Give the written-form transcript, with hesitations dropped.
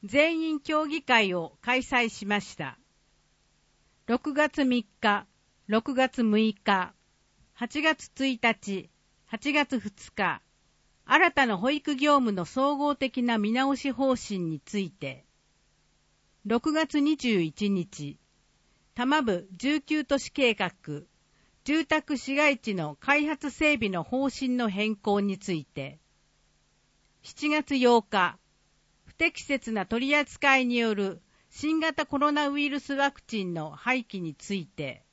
全員協議会を開催しました。6月3日、6月6日、8月1日、8月2日、新たな保育業務の総合的な見直し方針について、6月21日、多摩部19都市計画、住宅市街地の開発整備の方針の変更について、7月8日、不適切な取り扱いによる新型コロナウイルスワクチンの廃棄について、